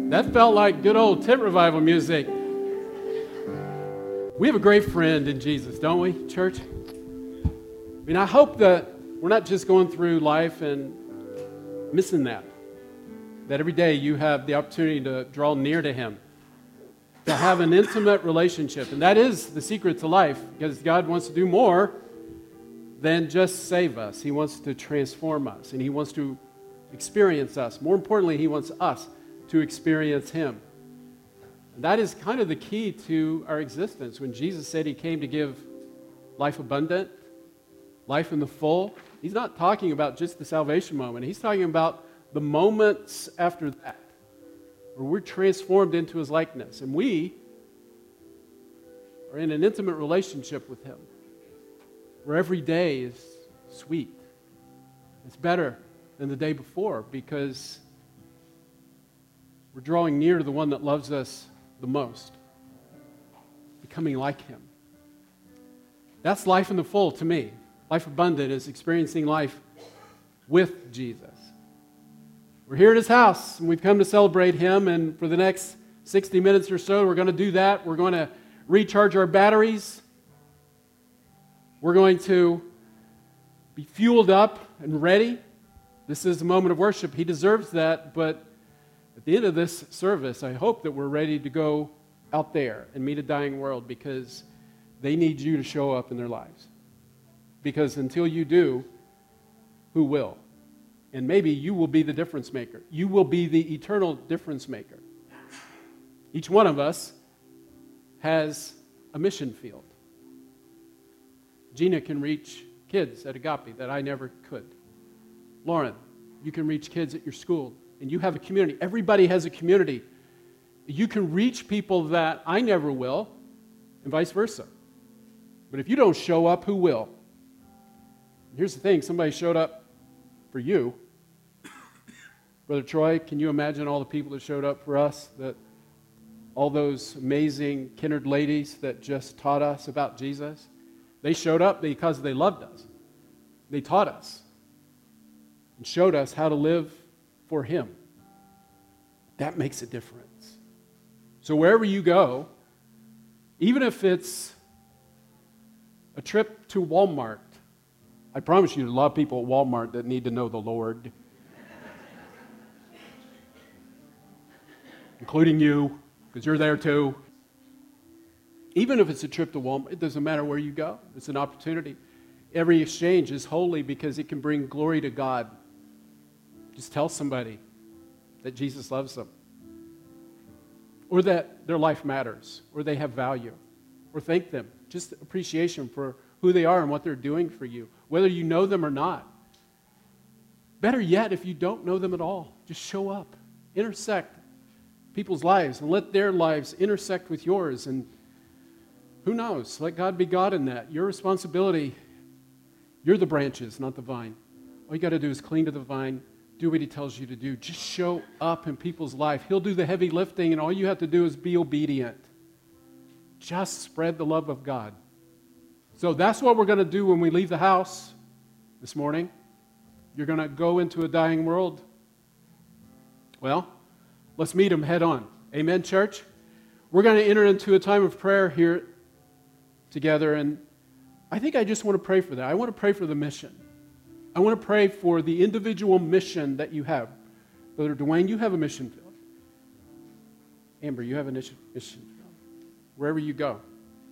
That felt like good old tent revival music. We have a great friend in Jesus, don't we, church? I mean, I hope that we're not just going through life and missing that. That every day you have the opportunity to draw near to Him, to have an intimate relationship. And that is the secret to life, because God wants to do more than just save us. He wants to transform us, and He wants to experience us. More importantly, He wants us to experience Him. And that is kind of the key to our existence. When Jesus said He came to give life abundant, life in the full, He's not talking about just the salvation moment. He's talking about the moments after that, where we're transformed into His likeness. And we are in an intimate relationship with Him, where every day is sweet. It's better than the day before, because we're drawing near to the one that loves us the most, becoming like Him. That's life in the full to me. Life abundant is experiencing life with Jesus. We're here at His house, and we've come to celebrate Him, and for the next 60 minutes or so, we're going to do that. We're going to recharge our batteries. We're going to be fueled up and ready. This is a moment of worship. He deserves that, but at the end of this service, I hope that we're ready to go out there and meet a dying world, because they need you to show up in their lives. Because until you do, who will? And maybe you will be the difference maker. You will be the eternal difference maker. Each one of us has a mission field. Gina can reach kids at Agape that I never could. Lauren, you can reach kids at your school, and you have a community. Everybody has a community. You can reach people that I never will, and vice versa. But if you don't show up, who will? Here's the thing, somebody showed up for you. Brother Troy, can you imagine all the people that showed up for us? That all those amazing kindred ladies that just taught us about Jesus? They showed up because they loved us. They taught us and showed us how to live for Him. That makes a difference. So wherever you go, even if it's a trip to Walmart, I promise you, there's a lot of people at Walmart that need to know the Lord, including you, because you're there too. Even if it's a trip to Walmart, it doesn't matter where you go. It's an opportunity. Every exchange is holy because it can bring glory to God. Just tell somebody that Jesus loves them, or that their life matters, or they have value, or thank them. Just appreciation for who they are and what they're doing for you, whether you know them or not. Better yet, if you don't know them at all, just show up, intersect people's lives, and let their lives intersect with yours. And who knows? Let God be God in that. Your responsibility, you're the branches, not the vine. All you got to do is cling to the vine, do what He tells you to do. Just show up in people's life. He'll do the heavy lifting, and all you have to do is be obedient. Just spread the love of God. So that's what we're going to do when we leave the house this morning. You're going to go into a dying world. Well, let's meet Him head on. Amen, church? We're going to enter into a time of prayer here together, and I think I just want to pray for that. I want to pray for the mission. I want to pray for the individual mission that you have. Brother Dwayne, you have a mission field. Amber, you have a mission field. Wherever you go.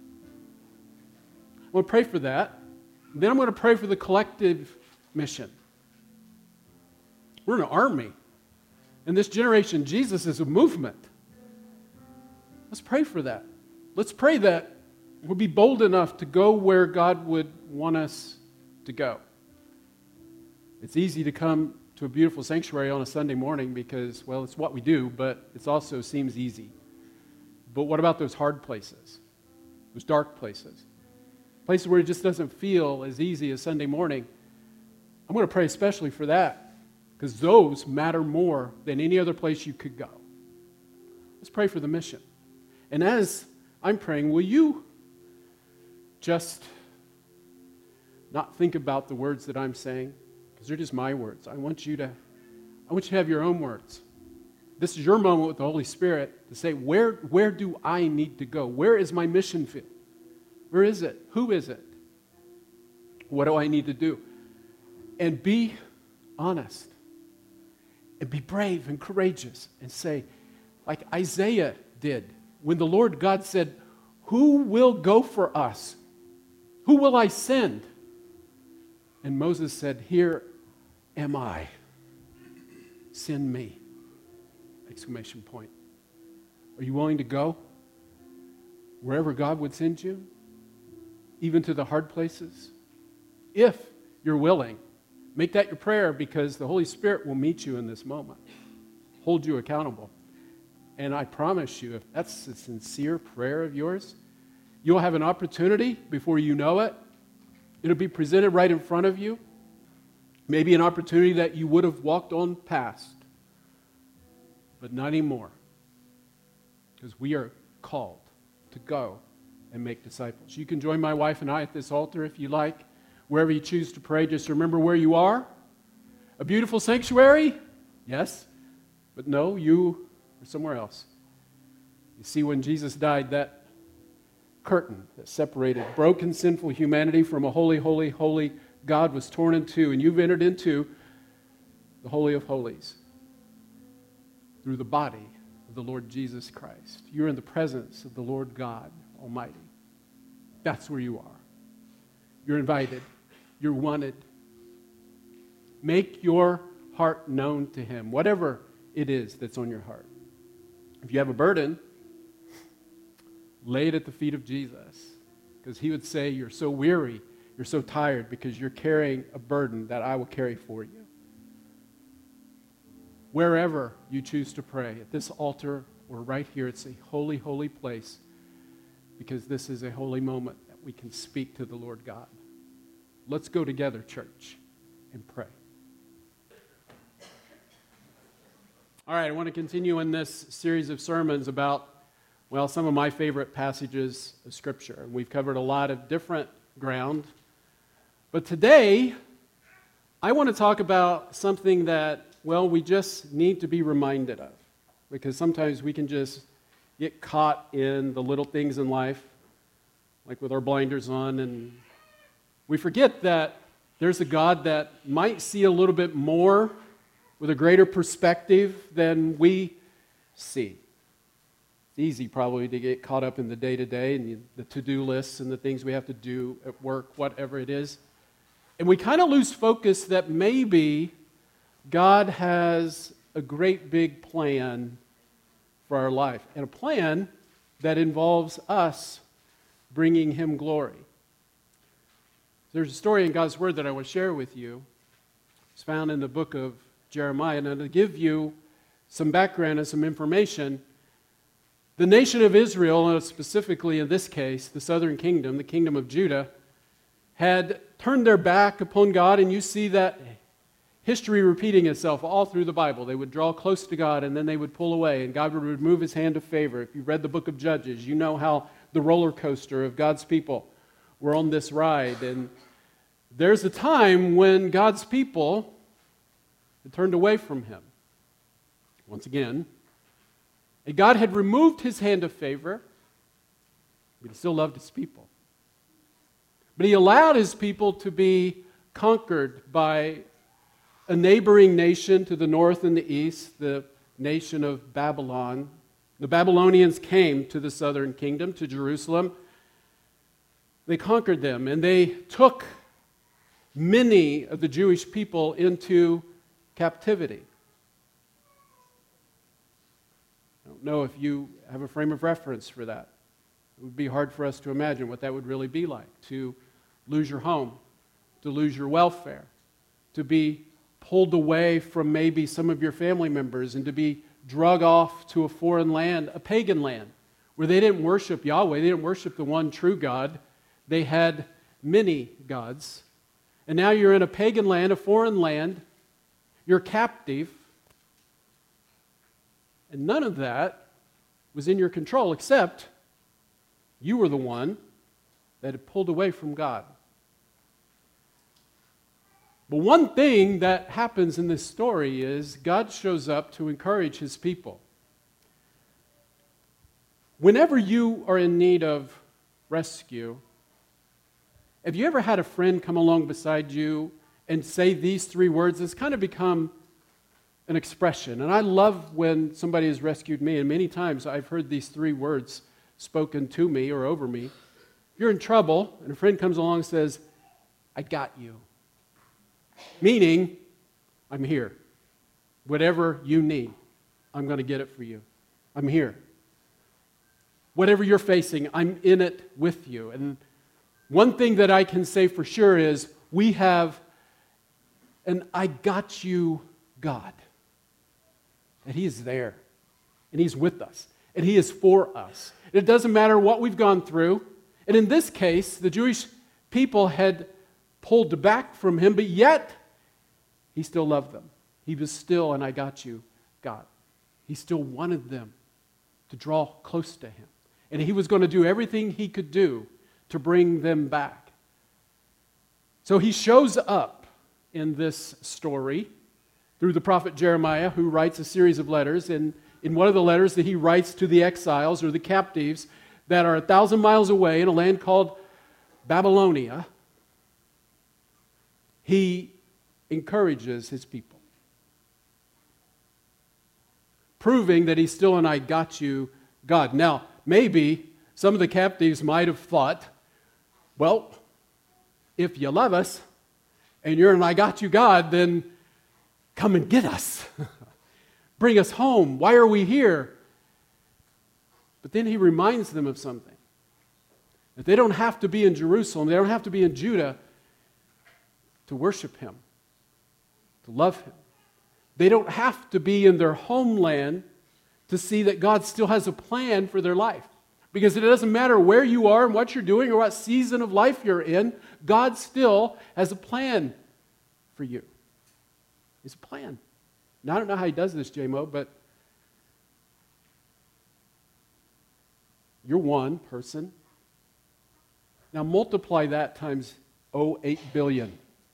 I want to pray for that. Then I'm going to pray for the collective mission. We're an army. In this generation, Jesus is a movement. Let's pray for that. Let's pray that we'll be bold enough to go where God would want us to go. It's easy to come to a beautiful sanctuary on a Sunday morning because, well, it's what we do, but it also seems easy. But what about those hard places? Those dark places? Places where it just doesn't feel as easy as Sunday morning. I'm going to pray especially for that, because those matter more than any other place you could go. Let's pray for the mission. And as I'm praying, will you just not think about the words that I'm saying, because they're just my words. I want you to have your own words. this is your moment with the Holy Spirit to say, where do I need to go? Where is my mission field? Where is it? Who is it? What do I need to do? And be honest. And be brave and courageous and say, like Isaiah did, when the Lord God said, who will go for us? Who will I send? And Moses said, here am I. Send me. Exclamation point. Are you willing to go wherever God would send you? Even to the hard places? If you're willing, make that your prayer, because the Holy Spirit will meet you in this moment, hold you accountable. And I promise you, if that's a sincere prayer of yours, you'll have an opportunity before you know it. It'll be presented right in front of you. Maybe an opportunity that you would have walked on past, but not anymore. Because we are called to go and make disciples. You can join my wife and I at this altar if you like. Wherever you choose to pray, just remember where you are. A beautiful sanctuary? Yes. But no, you are somewhere else. You see, when Jesus died, that curtain that separated broken, sinful humanity from a holy, holy, holy God was torn in two, and you've entered into the Holy of Holies through the body of the Lord Jesus Christ. You're in the presence of the Lord God Almighty. That's where you are. You're invited. You're wanted. Make your heart known to Him, whatever it is that's on your heart. If you have a burden, lay it at the feet of Jesus, because He would say, you're so weary, you're so tired, because you're carrying a burden that I will carry for you. Wherever you choose to pray, at this altar or right here, it's a holy, holy place, because this is a holy moment that we can speak to the Lord God. Let's go together, church, and pray. All right, I want to continue in this series of sermons about, well, some of my favorite passages of Scripture. We've covered a lot of different ground. But today, I want to talk about something that, well, we just need to be reminded of. Because sometimes we can just get caught in the little things in life, like with our blinders on, and we forget that there's a God that might see a little bit more with a greater perspective than we see. It's easy probably to get caught up in the day-to-day and the to-do lists and the things we have to do at work, whatever it is. And we kind of lose focus that maybe God has a great big plan for our life, and a plan that involves us bringing Him glory. There's a story in God's Word that I want to share with you. It's found in the book of Jeremiah, and to give you some background and some information, the nation of Israel, and specifically in this case, the southern kingdom, the kingdom of Judah, had turned their back upon God, and you see that history repeating itself all through the Bible. They would draw close to God, and then they would pull away, and God would remove His hand of favor. If you read the book of Judges, you know how the roller coaster of God's people were on this ride. And there's a time when God's people had turned away from Him. Once again, and God had removed His hand of favor, but He still loved His people. But He allowed His people to be conquered by a neighboring nation to the north and the east, the nation of Babylon. The Babylonians came to the southern kingdom, to Jerusalem. They conquered them, and they took many of the Jewish people into captivity. I don't know if you have a frame of reference for that. It would be hard for us to imagine what that would really be like, to lose your home, to lose your welfare, to be pulled away from maybe some of your family members, and to be drug off to a foreign land, a pagan land, where they didn't worship Yahweh, they didn't worship the one true God. They had many gods. And now you're in a pagan land, a foreign land, you're captive, and none of that was in your control, except you were the one that had pulled away from God. But one thing that happens in this story is God shows up to encourage his people. Whenever you are in need of rescue, have you ever had a friend come along beside you and say these three words? It's kind of become an expression. And I love when somebody has rescued me, and many times I've heard these three words spoken to me or over me. If you're in trouble and a friend comes along and says, I got you. Meaning, I'm here. Whatever you need, I'm going to get it for you. I'm here. Whatever you're facing, I'm in it with you. And one thing that I can say for sure is we have an I got you God. And he is there. And he's with us. And he is for us. It doesn't matter what we've gone through. And in this case, the Jewish people had pulled back from him, but yet he still loved them. He was still an I got you God. He still wanted them to draw close to him. And he was going to do everything he could do to bring them back. So he shows up in this story through the prophet Jeremiah, who writes a series of letters. And in one of the letters that he writes to the exiles or the captives that are 1,000 miles away in a land called Babylonia, he encourages his people, proving that he's still an I got you God. Now, maybe some of the captives might have thought, well, if you love us and you're an I got you God, then come and get us. Bring us home. Why are we here? But then he reminds them of something. That they don't have to be in Jerusalem, they don't have to be in Judah to worship him, to love him. They don't have to be in their homeland to see that God still has a plan for their life. Because it doesn't matter where you are and what you're doing or what season of life you're in, God still has a plan for you. It's a plan. Now, I don't know how he does this, J-Mo, but you're one person. Now multiply that times 8 billion.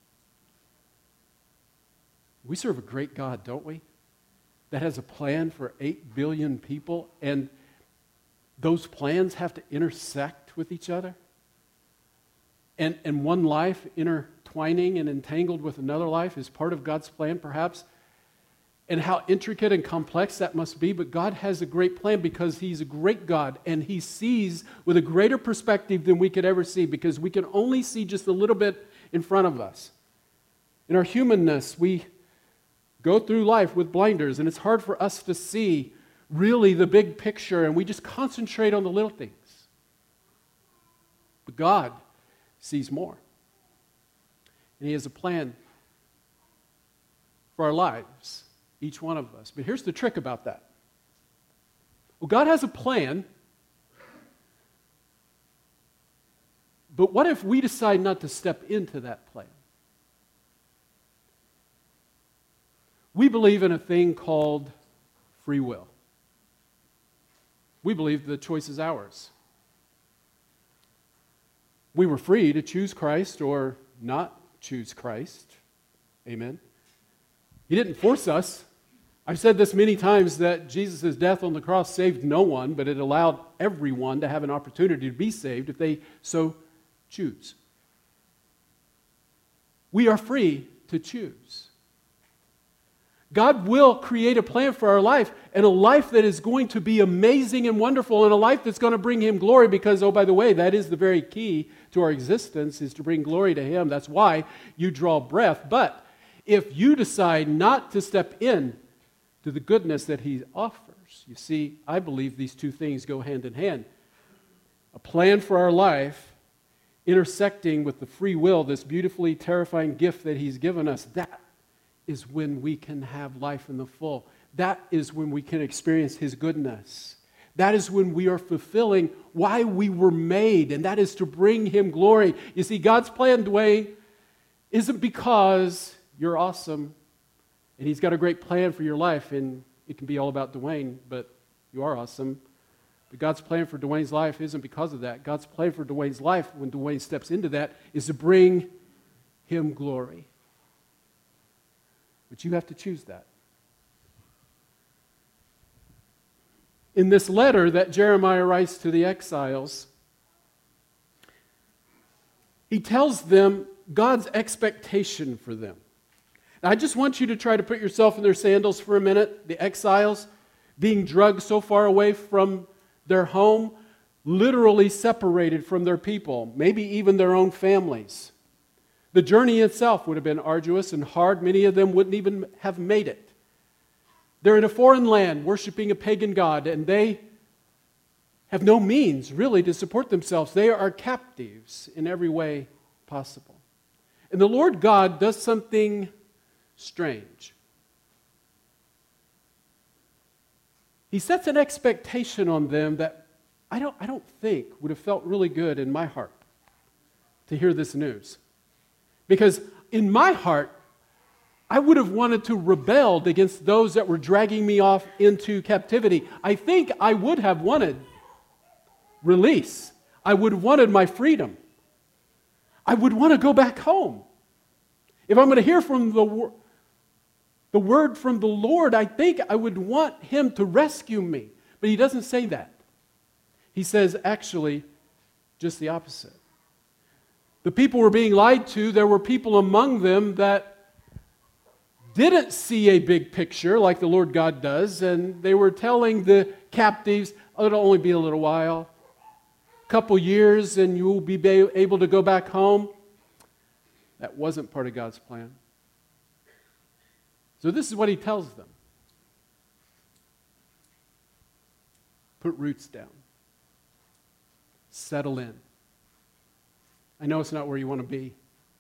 We serve a great God, don't we? That has a plan for 8 billion people, and those plans have to intersect with each other. And one life intertwining and entangled with another life is part of God's plan, perhaps. And how intricate and complex that must be, but God has a great plan because he's a great God, and he sees with a greater perspective than we could ever see, because we can only see just a little bit in front of us. In our humanness, we go through life with blinders, and it's hard for us to see really the big picture, and we just concentrate on the little things. But God sees more. And he has a plan for our lives, each one of us. But here's the trick about that. Well, God has a plan, but what if we decide not to step into that plan? We believe in a thing called free will. We believe the choice is ours. We were free to choose Christ or not choose Christ. Amen. He didn't force us. I've said this many times that Jesus' death on the cross saved no one, but it allowed everyone to have an opportunity to be saved if they so choose. We are free to choose. God will create a plan for our life, and a life that is going to be amazing and wonderful, and a life that's going to bring him glory, because, oh, by the way, that is the very key to our existence, is to bring glory to him. That's why you draw breath. But if you decide not to step in to the goodness that he offers, you see, I believe these two things go hand in hand. A plan for our life intersecting with the free will, this beautifully terrifying gift that he's given us, that is when we can have life in the full. That is when we can experience his goodness. That is when we are fulfilling why we were made, and that is to bring him glory. You see, God's plan, Dwayne, isn't because you're awesome and he's got a great plan for your life, and it can be all about Dwayne, but you are awesome. But God's plan for Dwayne's life isn't because of that. God's plan for Dwayne's life, when Dwayne steps into that, is to bring him glory. But you have to choose that. In this letter that Jeremiah writes to the exiles, he tells them God's expectation for them. Now, I just want you to try to put yourself in their sandals for a minute. The exiles being dragged so far away from their home, literally separated from their people, maybe even their own families. The journey itself would have been arduous and hard. Many of them wouldn't even have made it. They're in a foreign land worshiping a pagan god, and they have no means really to support themselves. They are captives in every way possible. And the Lord God does something strange. He sets an expectation on them that I don't think would have felt really good in my heart to hear this news. Because in my heart, I would have wanted to rebel against those that were dragging me off into captivity. I think I would have wanted release. I would have wanted my freedom. I would want to go back home. If I'm going to hear from the word from the Lord, I think I would want Him to rescue me. But He doesn't say that. He says, actually, just the opposite. The people were being lied to. There were people among them that didn't see a big picture like the Lord God does, and they were telling the captives, oh, it'll only be a little while, a couple years, and you will be able to go back home. That wasn't part of God's plan. So this is what He tells them. Put roots down. Settle in. I know it's not where you want to be.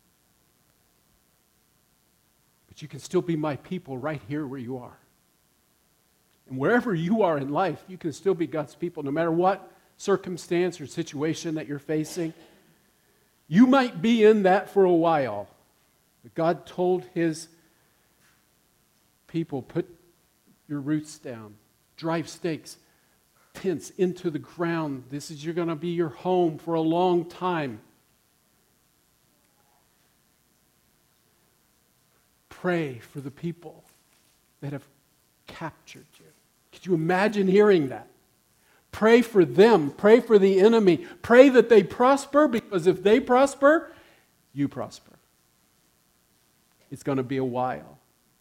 But you can still be my people right here where you are. And wherever you are in life, you can still be God's people, no matter what circumstance or situation that you're facing. You might be in that for a while. But God told His people, put your roots down. Drive stakes, tents into the ground. This is going to be your home for a long time. Pray for the people that have captured you. Could you imagine hearing that? Pray for them. Pray for the enemy. Pray that they prosper, because if they prosper, you prosper. It's going to be a while.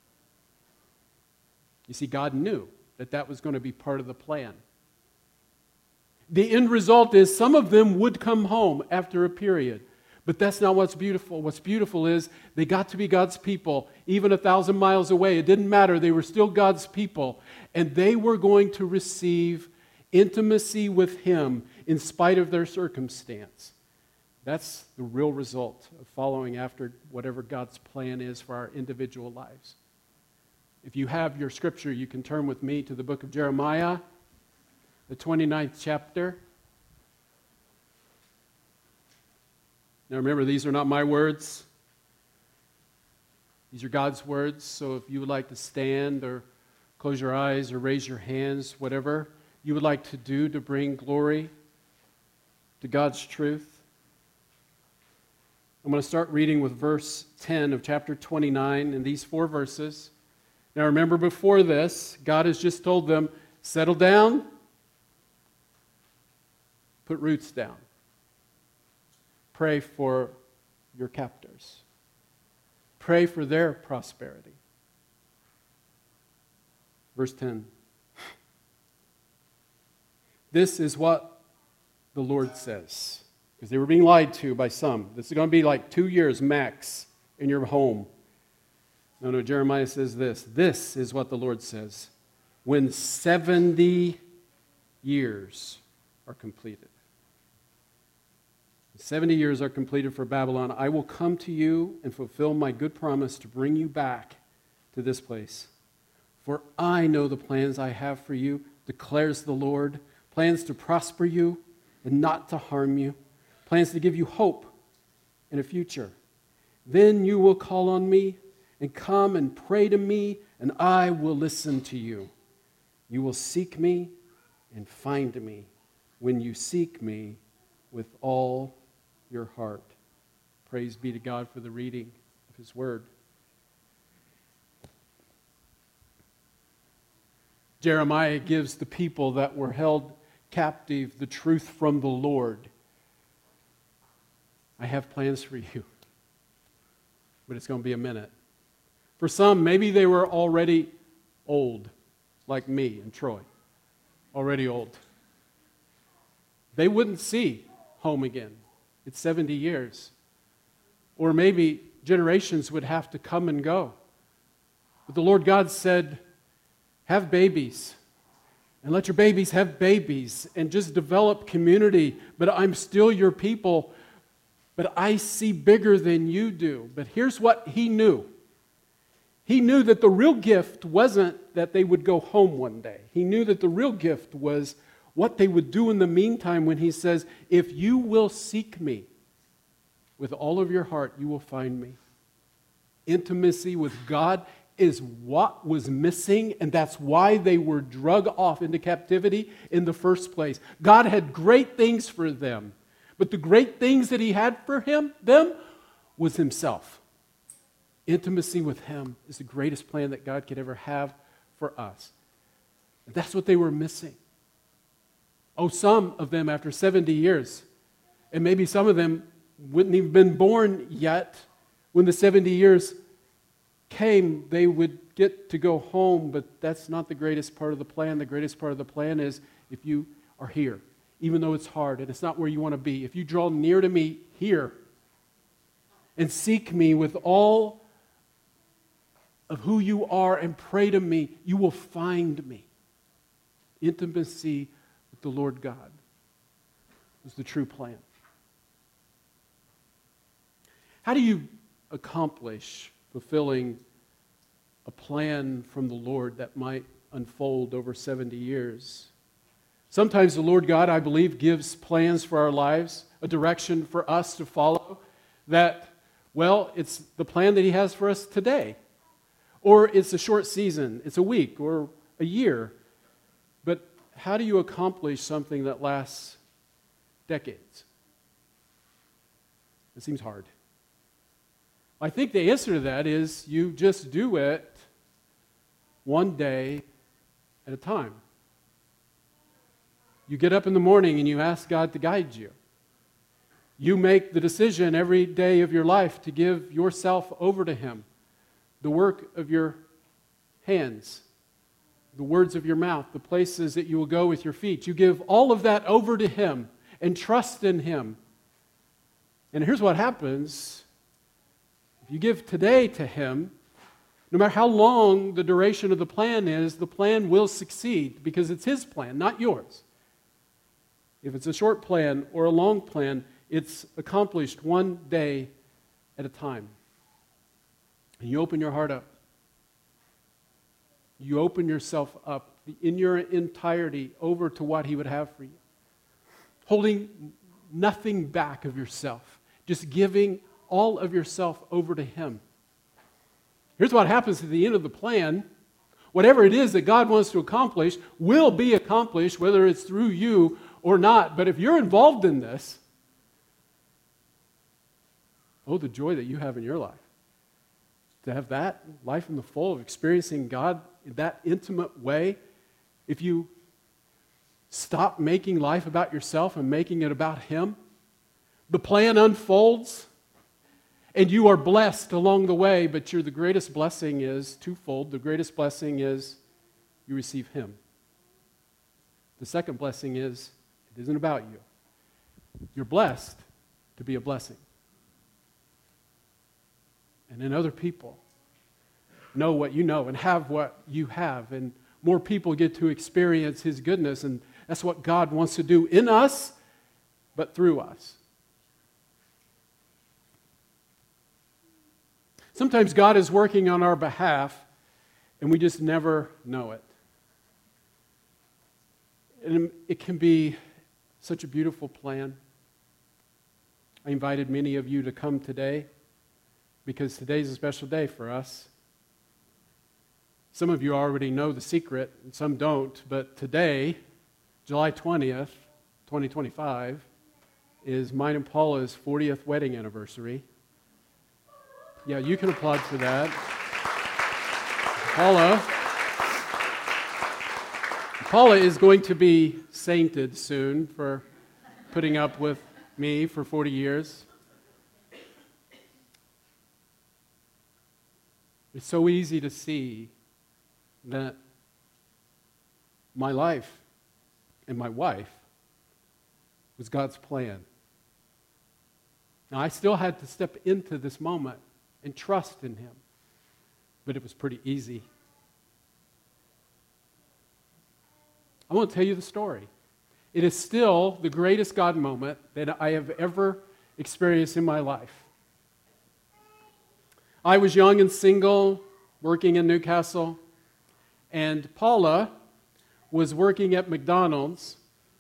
You see, God knew that that was going to be part of the plan. The end result is some of them would come home after a period. But that's not what's beautiful. What's beautiful is they got to be God's people, even 1,000 miles away. It didn't matter. They were still God's people. And they were going to receive intimacy with Him in spite of their circumstance. That's the real result of following after whatever God's plan is for our individual lives. If you have your scripture, you can turn with me to the book of Jeremiah, the 29th chapter. Now remember, these are not my words. These are God's words. So if you would like to stand or close your eyes or raise your hands, whatever you would like to do to bring glory to God's truth. I'm going to start reading with verse 10 of chapter 29 in these 4 verses. Now remember, before this, God has just told them, settle down, put roots down. Pray for your captors. Pray for their prosperity. Verse 10. This is what the Lord says. Because they were being lied to by some. This is going to be like 2 years max in your home. No, Jeremiah says this. This is what the Lord says. When 70 years are completed. 70 years are completed for Babylon. I will come to you and fulfill my good promise to bring you back to this place. For I know the plans I have for you, declares the Lord, plans to prosper you and not to harm you, plans to give you hope and a future. Then you will call on me and come and pray to me, and I will listen to you. You will seek me and find me when you seek me with all your heart. Praise be to God for the reading of His Word. Jeremiah gives the people that were held captive the truth from the Lord. I have plans for you, but it's going to be a minute. For some, maybe they were already old, like me and Troy, already old. They wouldn't see home again. It's 70 years. Or maybe generations would have to come and go. But the Lord God said, have babies, and let your babies have babies, and just develop community. But I'm still your people, but I see bigger than you do. But here's what he knew. He knew that the real gift wasn't that they would go home one day. He knew that the real gift was what they would do in the meantime when he says, if you will seek me with all of your heart, you will find me. Intimacy with God is what was missing, and that's why they were drug off into captivity in the first place. God had great things for them, but the great things that he had for them was himself. Intimacy with him is the greatest plan that God could ever have for us. And that's what they were missing. Oh, some of them after 70 years, and maybe some of them wouldn't even been born yet. When the 70 years came, they would get to go home, but that's not the greatest part of the plan. The greatest part of the plan is if you are here, even though it's hard and it's not where you want to be, if you draw near to me here and seek me with all of who you are and pray to me, you will find me. Intimacy with the Lord God was the true plan. How do you accomplish fulfilling a plan from the Lord that might unfold over 70 years? Sometimes the Lord God, I believe, gives plans for our lives, a direction for us to follow that, well, it's the plan that he has for us today. Or it's a short season, it's a week or a year. But how do you accomplish something that lasts decades? It seems hard. I think the answer to that is you just do it one day at a time. You get up in the morning and you ask God to guide you. You make the decision every day of your life to give yourself over to him. The work of your hands, the words of your mouth, the places that you will go with your feet. You give all of that over to him and trust in him. And here's what happens. If you give today to him, no matter how long the duration of the plan is, the plan will succeed because it's his plan, not yours. If it's a short plan or a long plan, it's accomplished one day at a time. And you open your heart up. You open yourself up in your entirety over to what he would have for you. Holding nothing back of yourself. Just giving all of yourself over to him. Here's what happens at the end of the plan. Whatever it is that God wants to accomplish will be accomplished, whether it's through you or not. But if you're involved in this, oh, the joy that you have in your life. To have that life in the full of experiencing God in that intimate way, if you stop making life about yourself and making it about him, the plan unfolds and you are blessed along the way, but the greatest blessing is twofold. The greatest blessing is you receive him. The second blessing is it isn't about you. You're blessed to be a blessing. And then other people know what you know and have what you have. And more people get to experience his goodness. And that's what God wants to do in us, but through us. Sometimes God is working on our behalf, and we just never know it. And it can be such a beautiful plan. I invited many of you to come today, because today's a special day for us. Some of you already know the secret, and some don't, but today, July 20th, 2025, is mine and Paula's 40th wedding anniversary. Yeah, you can applaud for that. Paula Paula is going to be sainted soon for putting up with me for 40 years. It's so easy to see that my life and my wife was God's plan. Now, I still had to step into this moment and trust in Him, but it was pretty easy. I want to tell you the story. It is still the greatest God moment that I have ever experienced in my life. I was young and single, working in Newcastle, and Paula was working at McDonald's.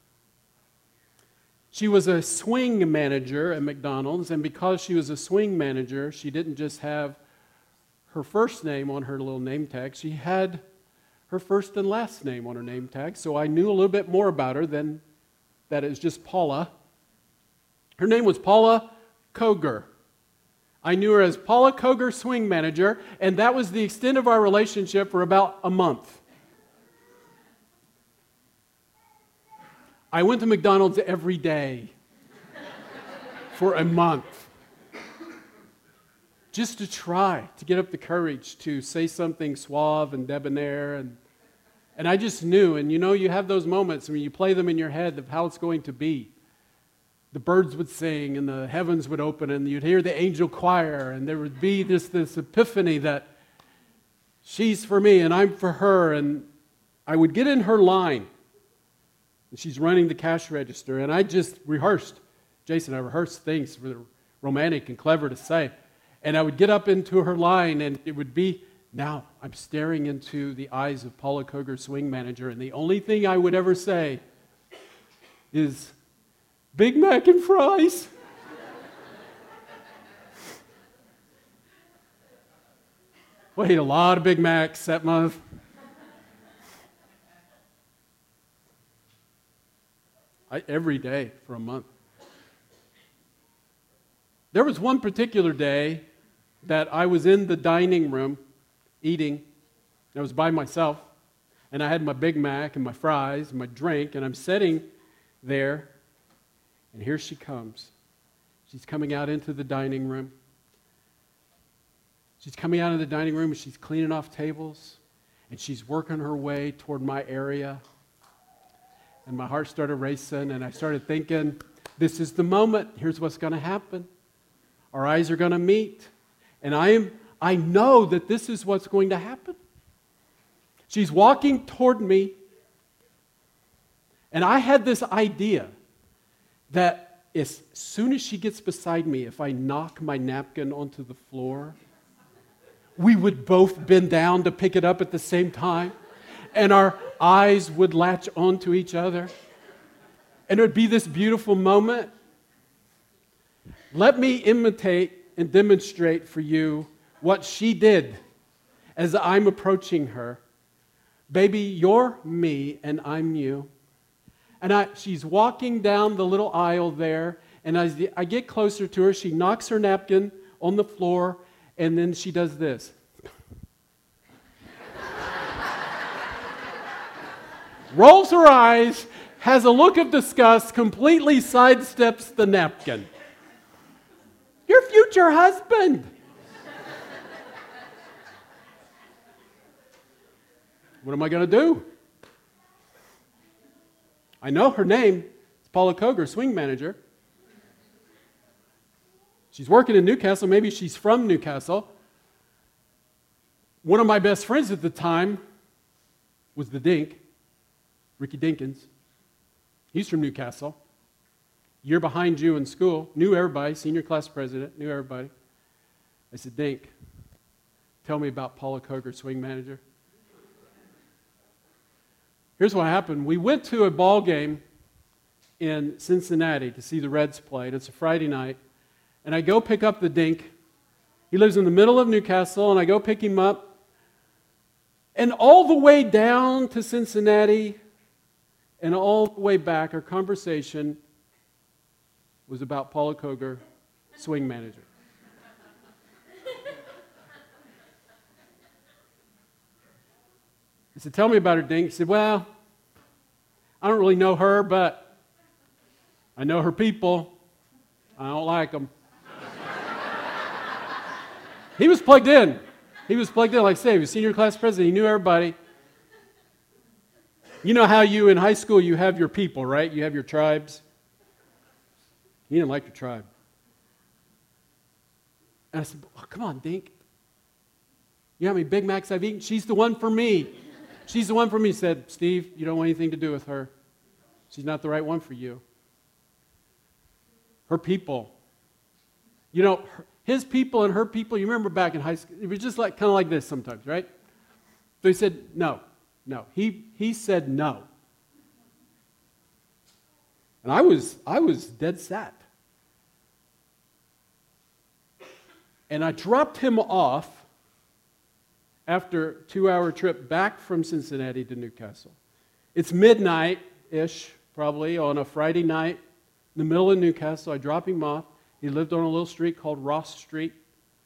She was a swing manager at McDonald's, and because she was a swing manager, she didn't just have her first name on her little name tag, she had her first and last name on her name tag, so I knew a little bit more about her than that it was just Paula. Her name was Paula Koger. I knew her as Paula Koger, swing manager, and that was the extent of our relationship for about a month. I went to McDonald's every day for a month just to try to get up the courage to say something suave and debonair. And I just knew, and you have those moments when you play them in your head of how it's going to be. The birds would sing and the heavens would open and you'd hear the angel choir and there would be this epiphany that she's for me and I'm for her. And I would get in her line and she's running the cash register and I just rehearsed. Jason, I rehearsed things for the romantic and clever to say. And I would get up into her line and it would be, now I'm staring into the eyes of Paula Koger, swing manager, and the only thing I would ever say is, Big Mac and fries. We ate a lot of Big Macs that month. Every day for a month. There was one particular day that I was in the dining room eating. I was by myself, and I had my Big Mac and my fries and my drink, and I'm sitting there. And here she comes. She's coming out into the dining room. She's coming out of the dining room and she's cleaning off tables. And she's working her way toward my area. And my heart started racing and I started thinking, this is the moment. Here's what's going to happen. Our eyes are going to meet. And I know that this is what's going to happen. She's walking toward me. And I had this idea that as soon as she gets beside me, if I knock my napkin onto the floor, we would both bend down to pick it up at the same time, and our eyes would latch onto each other, and it would be this beautiful moment. Let me imitate and demonstrate for you what she did as I'm approaching her. Baby, you're me, and I'm you. And she's walking down the little aisle there, and as I get closer to her, she knocks her napkin on the floor, and then she does this. Rolls her eyes, has a look of disgust, completely sidesteps the napkin. Your future husband. What am I going to do? I know her name. It's Paula Koger, swing manager. She's working in Newcastle. Maybe she's from Newcastle. One of my best friends at the time was the Dink, Ricky Dinkins. He's from Newcastle. Year behind you in school. Knew everybody. Senior class president. Knew everybody. I said, Dink, tell me about Paula Koger, swing manager. Here's what happened. We went to a ball game in Cincinnati to see the Reds play. It's a Friday night. And I go pick up the Dink. He lives in the middle of Newcastle, and I go pick him up. And all the way down to Cincinnati and all the way back, our conversation was about Paula Koger, swing manager. I said, tell me about her, Dink. He said, well, I don't really know her, but I know her people. I don't like them. He was plugged in. He was plugged in, like I say, he was senior class president. He knew everybody. You know how you, in high school, you have your people, right? You have your tribes. He didn't like your tribe. And I said, oh, come on, Dink. You know how many Big Macs I've eaten? She's the one for me. She's the one for me. He said, Steve, you don't want anything to do with her. She's not the right one for you. Her people. You know, his people and her people, you remember back in high school, it was just like kind of like this sometimes, right? So he said, no. He said no. And I was dead set. And I dropped him off after a 2-hour trip back from Cincinnati to Newcastle. It's midnight-ish, probably, on a Friday night in the middle of Newcastle. I drop him off. He lived on a little street called Ross Street.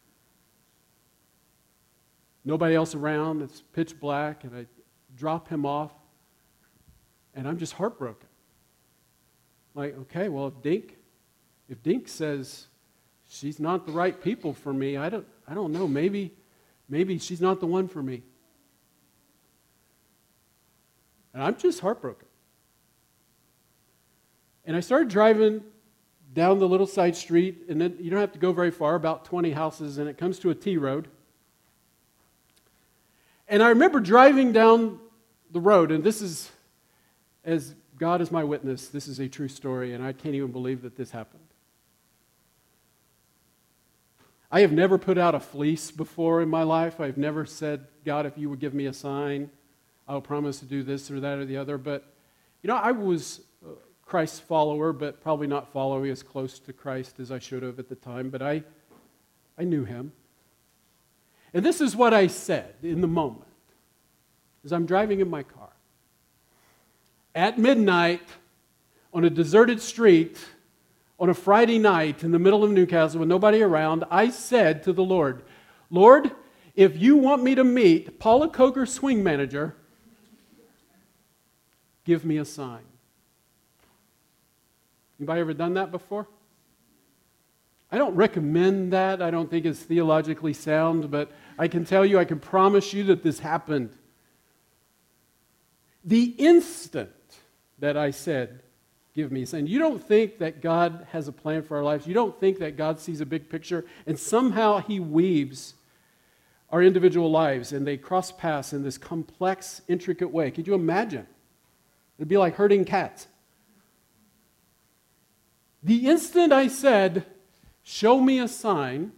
Nobody else around. It's pitch black, and I drop him off, and I'm just heartbroken. Like, okay, well, if Dink says she's not the right people for me, I don't know, maybe she's not the one for me. And I'm just heartbroken. And I started driving down the little side street, and then you don't have to go very far, about 20 houses, and it comes to a T road. And I remember driving down the road, and this is, as God is my witness, this is a true story, and I can't even believe that this happened. I have never put out a fleece before in my life. I've never said, God, if you would give me a sign, I'll promise to do this or that or the other. But, you know, I was Christ's follower, but probably not following as close to Christ as I should have at the time. But I knew him. And this is what I said in the moment as I'm driving in my car. At midnight, on a deserted street, on a Friday night in the middle of Newcastle with nobody around, I said to the Lord, Lord, if you want me to meet Paula Coker, swing manager, give me a sign. Anybody ever done that before? I don't recommend that. I don't think it's theologically sound, but I can tell you, I can promise you that this happened. The instant that I said, give me a sign. You don't think that God has a plan for our lives. You don't think that God sees a big picture and somehow He weaves our individual lives and they cross paths in this complex, intricate way. Could you imagine? It'd be like herding cats. The instant I said, show me a sign,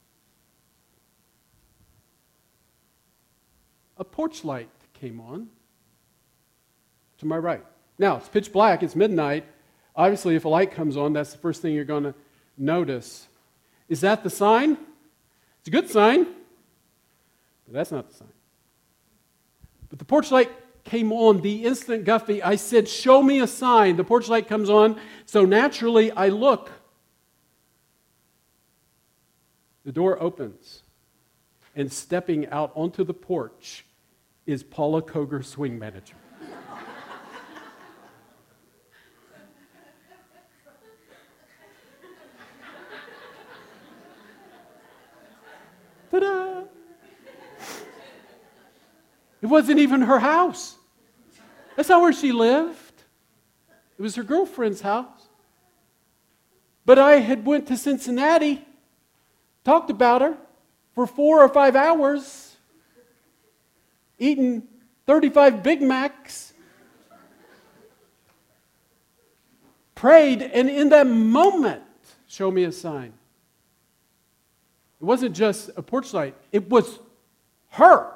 a porch light came on to my right. Now, it's pitch black, it's midnight. Obviously, if a light comes on, that's the first thing you're going to notice. Is that the sign? It's a good sign, but that's not the sign. But the porch light came on the instant, Guffey, I said, show me a sign. The porch light comes on, so naturally I look. The door opens, and stepping out onto the porch is Paula Coger, swing manager. Ta-da! It wasn't even her house. That's not where she lived. It was her girlfriend's house. But I had went to Cincinnati, talked about her for 4 or 5 hours, eaten 35 Big Macs, prayed, and in that moment, show me a sign. It wasn't just a porch light. It was her.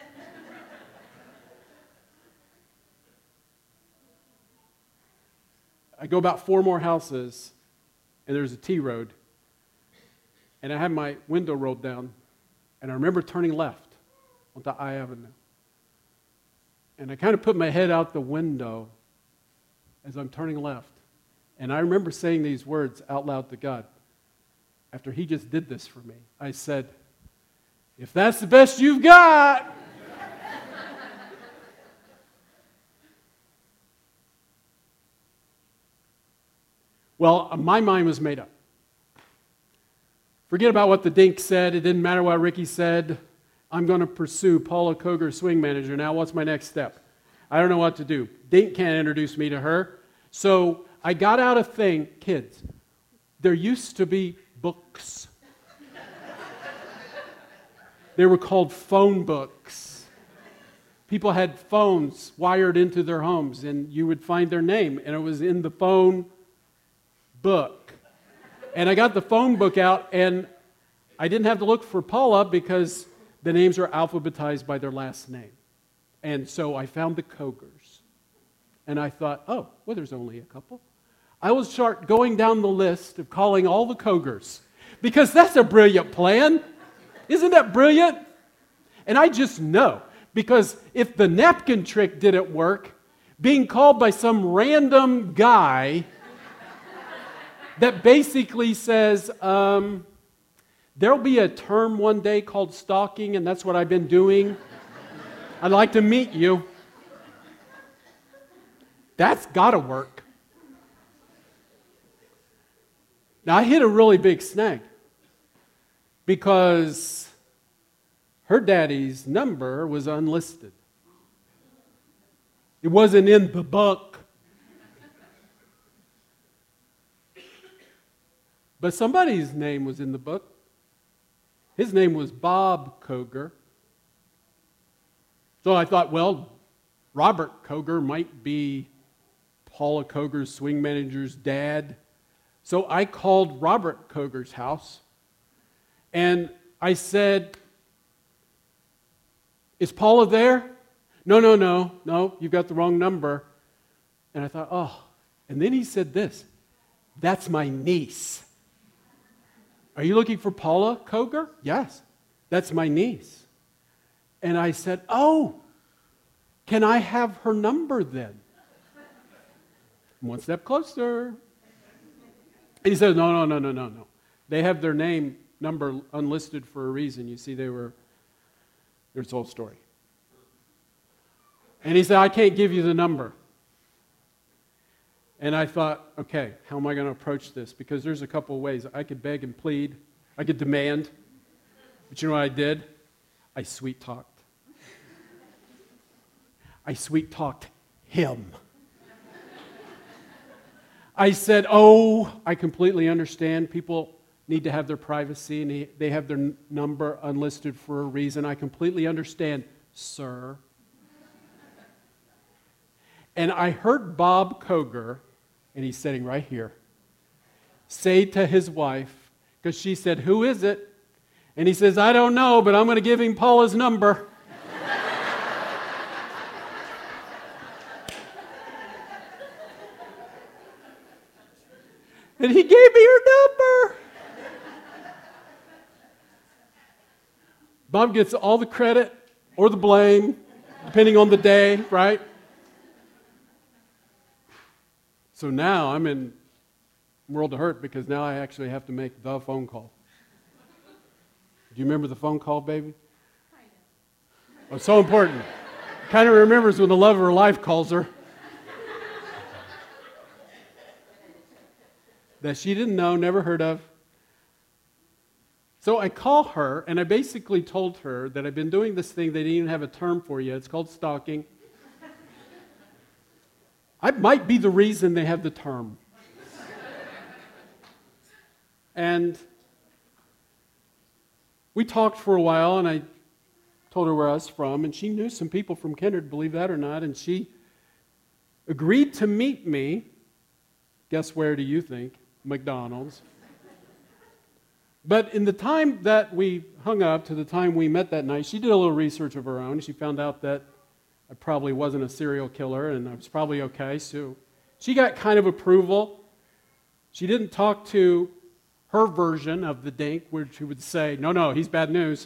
I go about 4 more houses, and there's a T road. And I had my window rolled down, and I remember turning left onto I Avenue. And I kind of put my head out the window as I'm turning left. And I remember saying these words out loud to God. After He just did this for me, I said, if that's the best you've got. Well, my mind was made up. Forget about what the dink said. It didn't matter what Ricky said. I'm going to pursue Paula Koger, swing manager. Now, what's my next step? I don't know what to do. Dink can't introduce me to her. So I got out a thing. Kids, there used to be books. They were called phone books. People had phones wired into their homes, and you would find their name, and it was in the phone book. And I got the phone book out, and I didn't have to look for Paula because the names are alphabetized by their last name. And so I found the Kogers. And I thought, oh, well, there's only a couple. I will start going down the list of calling all the Kogers because that's a brilliant plan. Isn't that brilliant? And I just know, because if the napkin trick didn't work, being called by some random guy that basically says, there'll be a term one day called stalking, and that's what I've been doing. I'd like to meet you. That's got to work. Now, I hit a really big snag because her daddy's number was unlisted. It wasn't in the book. But somebody's name was in the book. His name was Bob Koger. So I thought, well, Robert Koger might be Paula Koger's swing manager's dad. So I called Robert Koger's house, and I said, is Paula there? No, you've got the wrong number. And I thought, oh. And then he said this, that's my niece. Are you looking for Paula Koger? Yes, that's my niece. And I said, oh, can I have her number then? One step closer. And he said, no. They have their number unlisted for a reason. You see, there's a whole story. And he said, I can't give you the number. And I thought, okay, how am I going to approach this? Because there's a couple of ways. I could beg and plead. I could demand. But you know what I did? I sweet-talked. I sweet-talked him. I said, oh, I completely understand. People need to have their privacy, and they have their number unlisted for a reason. I completely understand, sir. And I heard Bob Koger, and he's sitting right here, say to his wife, because she said, who is it? And he says, I don't know, but I'm going to give him Paula's number. And he gave me her number. Bob gets all the credit or the blame, depending on the day, right? So now I'm in world of hurt because now I actually have to make the phone call. Do you remember the phone call, baby? Oh, it's so important. Kind of remembers when the love of her life calls her. That she didn't know, never heard of. So I call her, and I basically told her that I've been doing this thing they didn't even have a term for yet. It's called stalking. I might be the reason they have the term. And we talked for a while, and I told her where I was from, and she knew some people from Kindred, believe that or not, and she agreed to meet me. Guess where do you think? McDonald's. But in the time that we hung up to the time we met that night, she did a little research of her own. She found out that I probably wasn't a serial killer and I was probably okay. So she got kind of approval. She didn't talk to her version of the dink, where she would say, no, he's bad news.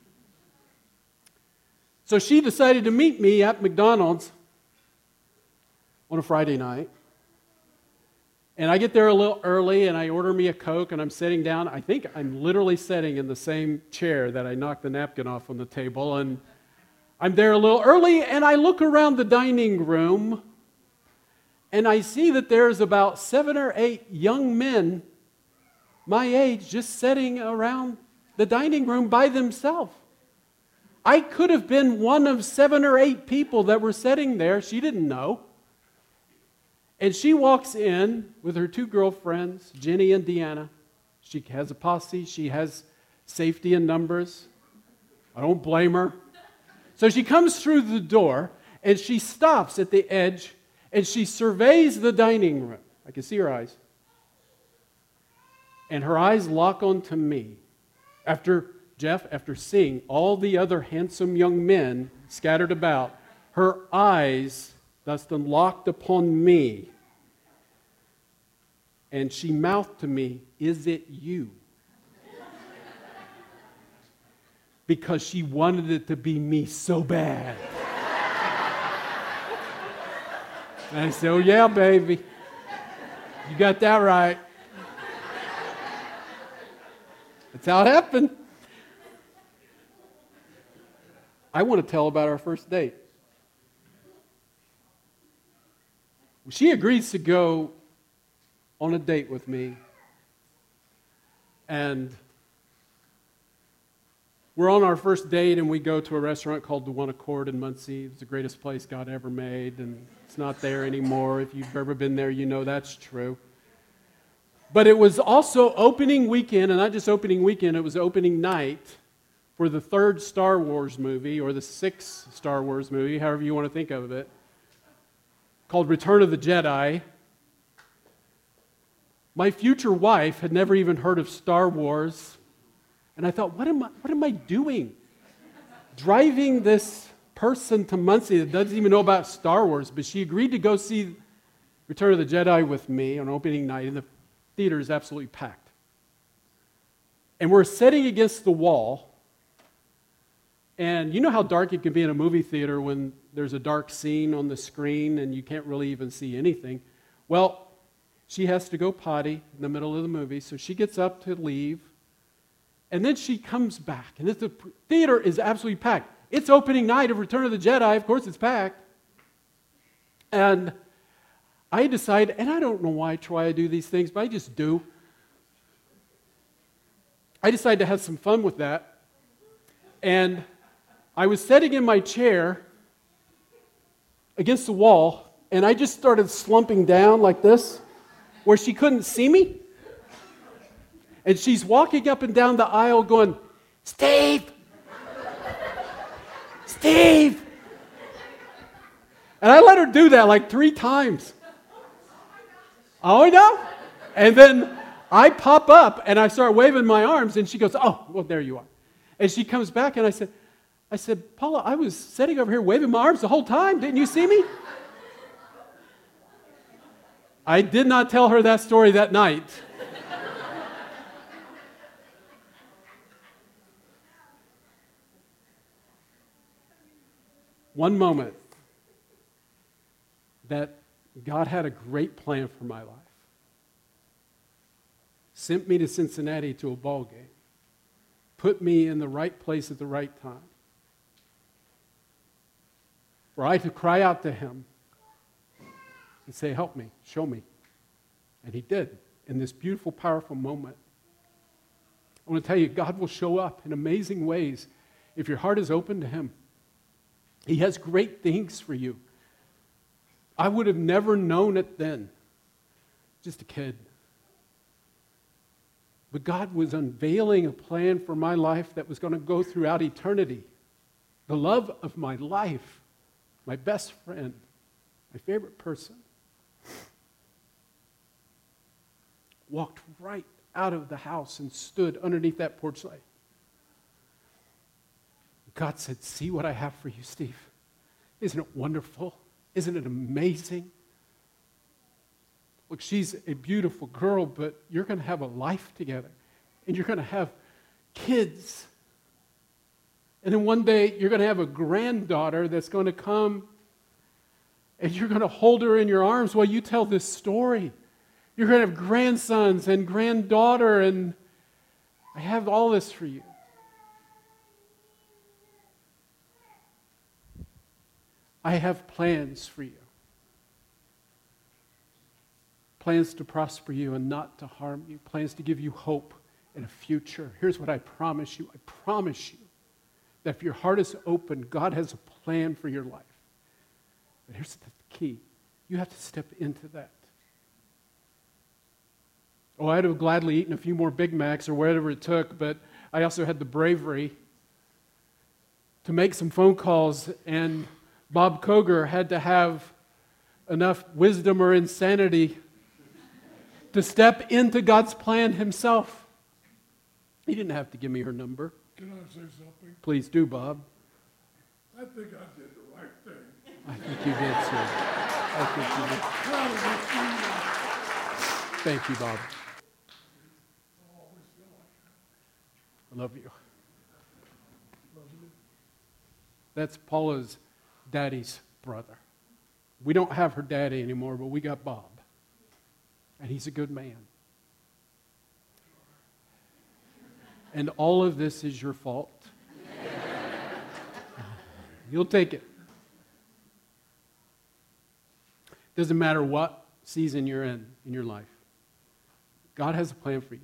So she decided to meet me at McDonald's on a Friday night. And I get there a little early, and I order me a Coke, and I'm sitting down. I think I'm literally sitting in the same chair that I knocked the napkin off on the table, and I'm there a little early, and I look around the dining room, And I see that there's about 7 or 8 young men my age just sitting around the dining room by themselves. I could have been one of 7 or 8 people that were sitting there. She didn't know. And she walks in with her 2 girlfriends, Jenny and Deanna. She has a posse. She has safety in numbers. I don't blame her. So she comes through the door, and she stops at the edge, and she surveys the dining room. I can see her eyes. And her eyes lock onto me. After seeing all the other handsome young men scattered about, her eyes, Dustin, locked upon me. And she mouthed to me, "Is it you?" Because she wanted it to be me so bad. And I said, "Oh yeah, baby. You got that right." That's how it happened. I want to tell about our first date. She agrees to go on a date with me. And we're on our first date, and we go to a restaurant called the One Accord in Muncie. It's the greatest place God ever made, and it's not there anymore. If you've ever been there, you know that's true. But it was also opening weekend, and not just opening weekend, it was opening night for the 3rd Star Wars movie, or the 6th Star Wars movie, however you want to think of it, called Return of the Jedi. My future wife had never even heard of Star Wars, and I thought, what am I doing? Driving this person to Muncie that doesn't even know about Star Wars, but she agreed to go see Return of the Jedi with me on opening night, and the theater is absolutely packed. And we're sitting against the wall, and you know how dark it can be in a movie theater when there's a dark scene on the screen and you can't really even see anything. Well, she has to go potty in the middle of the movie, so she gets up to leave, and then she comes back, and the theater is absolutely packed. It's opening night of Return of the Jedi, of course it's packed. And I decide, and I don't know why I try to do these things, but I just do. I decided to have some fun with that. And I was sitting in my chair against the wall, and I just started slumping down like this, where she couldn't see me. And she's walking up and down the aisle going, "Steve! Steve!" And I let her do that like 3 times. Oh, I know. And then I pop up and I start waving my arms, and she goes, "Oh, well, there you are." And she comes back, and I said, "Paula, I was sitting over here waving my arms the whole time. Didn't you see me?" I did not tell her that story that night. One moment that God had a great plan for my life. Sent me to Cincinnati to a ball game. Put me in the right place at the right time. For I to cry out to Him and say, "Help me, show me." And He did in this beautiful, powerful moment. I want to tell you, God will show up in amazing ways if your heart is open to Him. He has great things for you. I would have never known it then. Just a kid. But God was unveiling a plan for my life that was going to go throughout eternity. The love of my life, my best friend, my favorite person, walked right out of the house and stood underneath that porch light. God said, "See what I have for you, Steve. Isn't it wonderful? Isn't it amazing? Look, she's a beautiful girl, but you're going to have a life together. And you're going to have kids. And then one day, you're going to have a granddaughter that's going to come, and you're going to hold her in your arms while you tell this story. You're going to have grandsons and granddaughter, and I have all this for you." I have plans for you. plans to prosper you and not to harm you, plans to give you hope and a future. Here's what I promise you. I promise you that if your heart is open, God has a plan for your life. But here's the key. You have to step into that. Oh, I'd have gladly eaten a few more Big Macs or whatever it took, but I also had the bravery to make some phone calls, and Bob Koger had to have enough wisdom or insanity to step into God's plan himself. He didn't have to give me her number. Can I say something? Please do, Bob. I think I did the right thing. I think you did, sir. I think you did. Thank you, Bob. I love you. That's Paula's daddy's brother. We don't have her daddy anymore, but we got Bob. And he's a good man. And all of this is your fault. You'll take it. Doesn't matter what season you're in your life. God has a plan for you.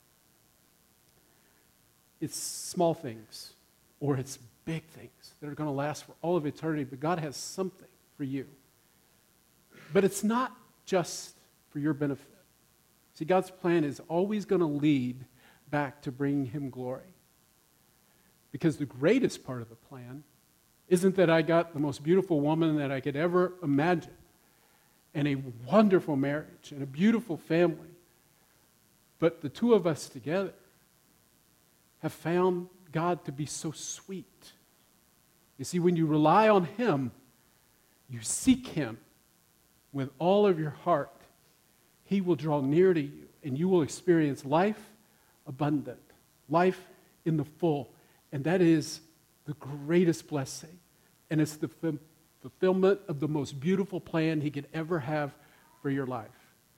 It's small things, or it's big things that are going to last for all of eternity, but God has something for you. But it's not just for your benefit. See, God's plan is always going to lead back to bringing Him glory. Because the greatest part of the plan isn't that I got the most beautiful woman that I could ever imagine, and a wonderful marriage, and a beautiful family, but the two of us together have found God to be so sweet. You see, when you rely on Him, you seek Him with all of your heart, He will draw near to you, and you will experience life abundant, life in the full. And that is the greatest blessing. And it's the fulfillment of the most beautiful plan He could ever have for your life.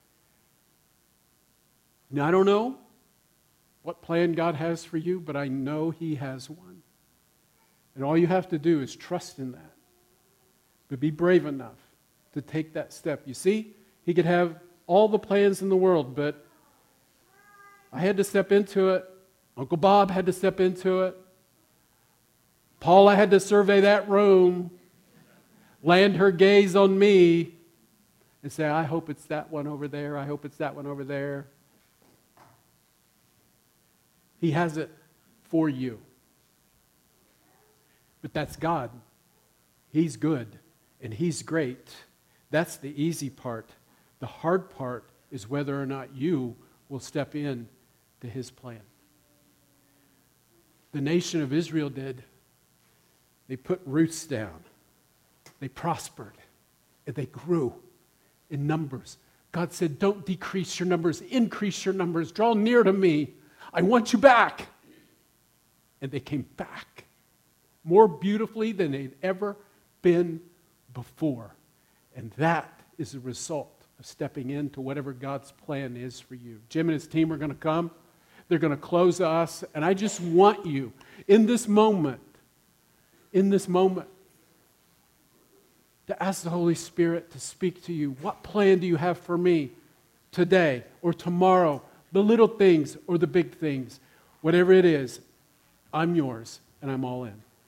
Now, I don't know what plan God has for you, but I know He has one. And all you have to do is trust in that. But be brave enough to take that step. You see, He could have all the plans in the world, but I had to step into it. Uncle Bob had to step into it. Paula had to survey that room, land her gaze on me, and say, I hope it's that one over there. I hope it's that one over there. He has it for you. But that's God. He's good, and He's great. That's the easy part. The hard part is whether or not you will step in to His plan. The nation of Israel did. They put roots down. They prospered, and they grew in numbers. God said, don't decrease your numbers, increase your numbers. Draw near to me. I want you back. And they came back more beautifully than they'd ever been before. And that is the result of stepping into whatever God's plan is for you. Jim and his team are going to come. They're going to close us. And I just want you, in this moment, to ask the Holy Spirit to speak to you. What plan do you have for me today or tomorrow? The little things or the big things. Whatever it is, I'm yours and I'm all in.